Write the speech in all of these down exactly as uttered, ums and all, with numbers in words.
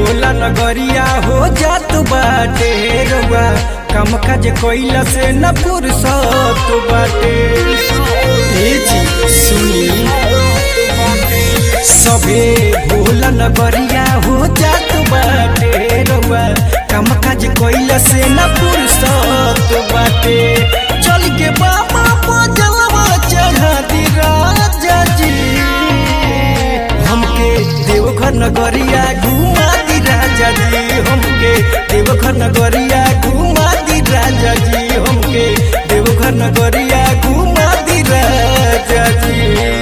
भोला नगरिया हो जात बाटे रउआ काम काज कोइला से न फुर्सत बाटे। ए जी सुनी सबे भोला नगरिया हो जात बाटे रउआ काम काज कोइला से न फुर्सत बाटे। चल के बाबा पजलवा चढ़ा दी राजा जी हमके देवघर नगरिया घुमा दी राजा जी हमके देवघर नगरिया घुमा दी राजा जी हमके देवघर नगरिया घुमा दी राजा जी।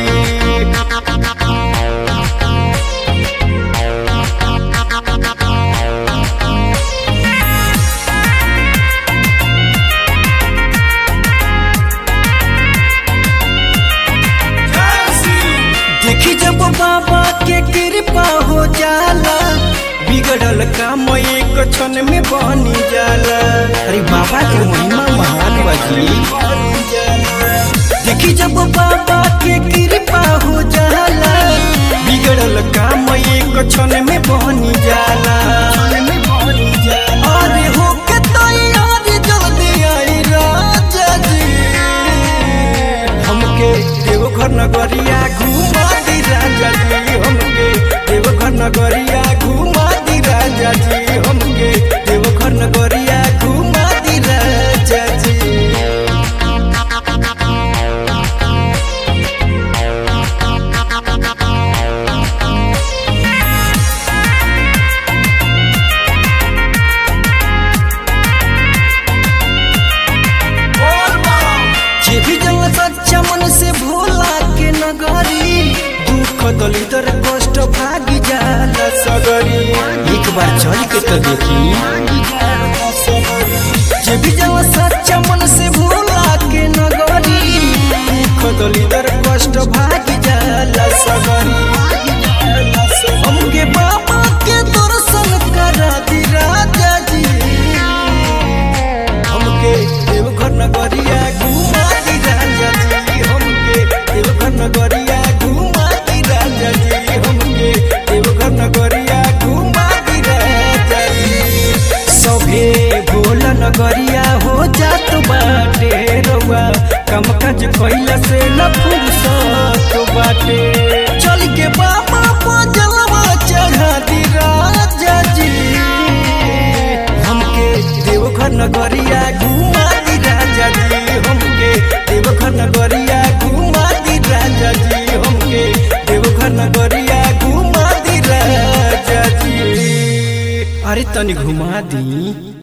देखी जब बाबा के कृपा हो जाला बिगड़ल काम एक क्षण में बनी जाला। अरे बाबा के महिमा महान बाजी। देखी जब बाबा के कृपा हो जाला बिगड़ल काम एक क्षण में बनी जाला। अरे हो के तैयार जल्दी आई राजा जी हमके देवघर नगरिया घुमा दी राजा जी हमके देवघर नगरिया घुमा दी राजा जी हमके देवघर नगरिया घुमा दी राजा जी। जे भी जल सच्चा मन से भोला के नगरी दुख दलिदर कष्ट भागी जाला सगरी। एक बार चल के तो देखी जे भी जल सच्चा मन से भोला के नगरी दुख दलिदर कष्ट भागी जाला सगरी। हमके बाबा के दर्शन करा दी राजा जी हमके देवघर नगरिया घुमा दी राजा जी हमके देवघर नगरिया घुमा दी राजा जी हमके देवघर नगरिया घुमा दी राजा जी। सभे भोला नगरिया हो जात बाटे रउआ काम काज कइला से न फुर्सत बाटे। चल के बाबा पजलवा चढ़ा दी राजा जी हमके देवघर नगरिया घुमा दी राजा जी हमके देवघर नगरिया घुमा दी राजा जी हमके देवघर नगरिया घुमा दी राजा जी। अरे तनी घुमा दी।